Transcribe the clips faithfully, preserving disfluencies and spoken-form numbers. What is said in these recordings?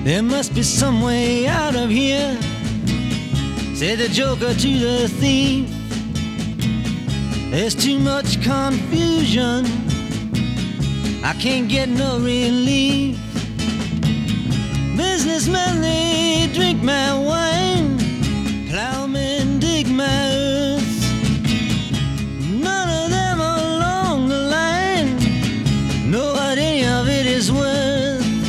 There must be some way out of here, said the joker to the thief. There's too much confusion, I can't get no relief. Businessmen, they drink my wine, plowmen dig my earth. None of them along the line know what any of it is worth.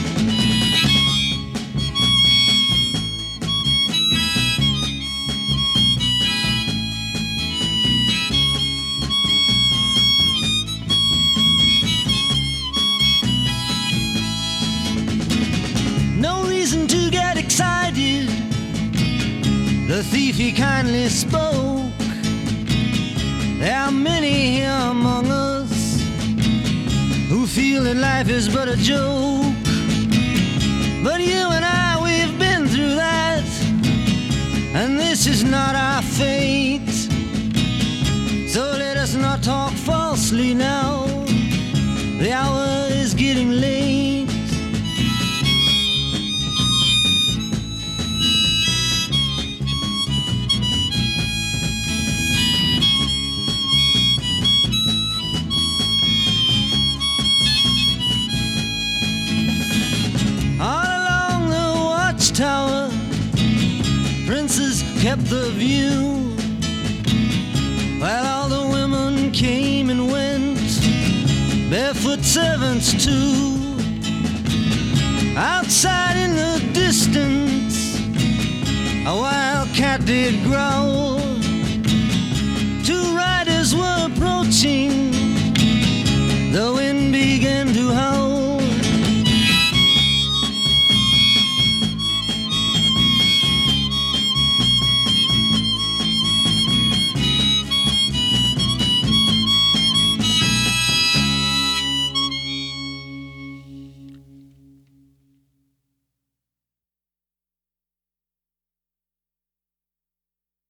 No reason to get excited, the thief he kindly spoke. There are many here among us who feel that life is but a joke. But you and I, we've been through that, and this is not our fate. So let us not talk falsely now, the hour is getting late. Tower, princes kept the view, while all the women came and went, barefoot servants too. Outside in the distance, a wild cat did growl.